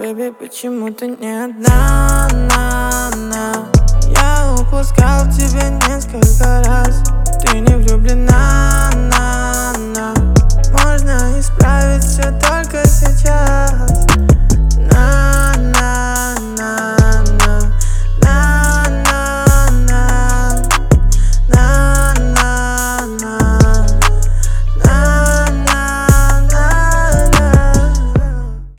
Baby, почему ты не одна, Я упускал тебя несколько раз.